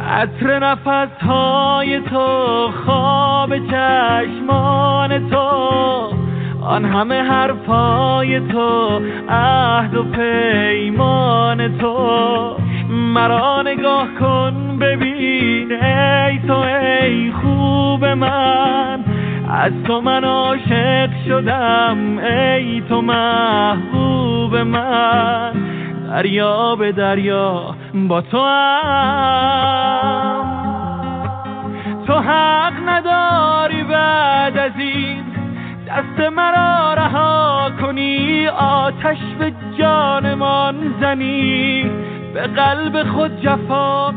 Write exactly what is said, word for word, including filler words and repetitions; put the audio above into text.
عطر نفسهای تو، خواب چشمان تو، آن همه حرفای تو، عهد و پیمان تو. مرا نگاه کن ببین ای تو ای خوب من، از تو من عاشق شدم ای تو محبوب من. دریا به دریا با تو هم، تو حق نداری بعد از این دست مرا رها کنی، آتش به جانمان زنی، به قلب خود جفا